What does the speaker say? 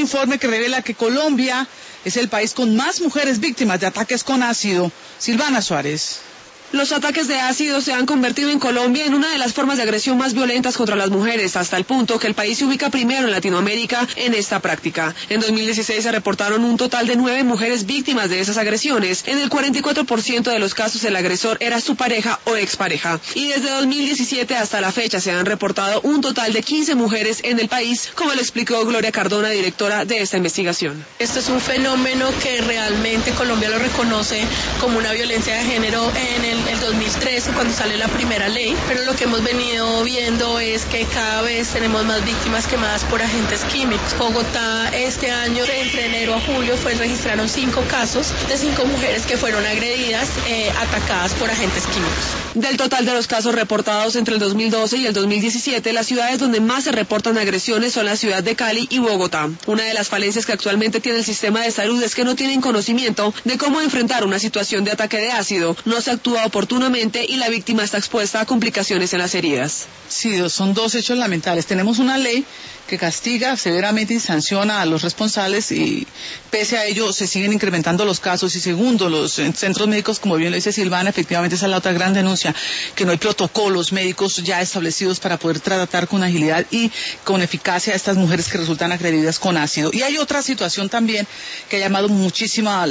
informe que revela que Colombia es el país con más mujeres víctimas de ataques con ácido. Silvana Suárez. Los ataques de ácido se han convertido en Colombia en una de las formas de agresión más violentas contra las mujeres, hasta el punto que el país se ubica primero en Latinoamérica en esta práctica. En 2016 se reportaron un total de 9 mujeres víctimas de esas agresiones. En el 44% de los casos el agresor era su pareja o expareja. Y desde 2017 hasta la fecha se han reportado un total de 15 mujeres en el país, como lo explicó Gloria Cardona, directora de esta investigación. Este es un fenómeno que realmente Colombia lo reconoce como una violencia de género en el 2013, cuando sale la primera ley, pero lo que hemos venido viendo es que cada vez tenemos más víctimas quemadas por agentes químicos. Bogotá este año, entre enero a julio, registraron 5 casos de 5 mujeres que fueron agredidas, atacadas por agentes químicos. Del total de los casos reportados entre el 2012 y el 2017, las ciudades donde más se reportan agresiones son la ciudad de Cali y Bogotá. Una de las falencias que actualmente tiene el sistema de salud es que no tienen conocimiento de cómo enfrentar una situación de ataque de ácido, no se actúa oportunamente y la víctima está expuesta a complicaciones en las heridas. Sí, son dos hechos lamentables. Tenemos una ley que castiga severamente y sanciona a los responsables y pese a ello se siguen incrementando los casos. Y segundo, los centros médicos, como bien lo dice Silvana, efectivamente esa es la otra gran denuncia, que no hay protocolos médicos ya establecidos para poder tratar con agilidad y con eficacia a estas mujeres que resultan agredidas con ácido. Y hay otra situación también que ha llamado muchísima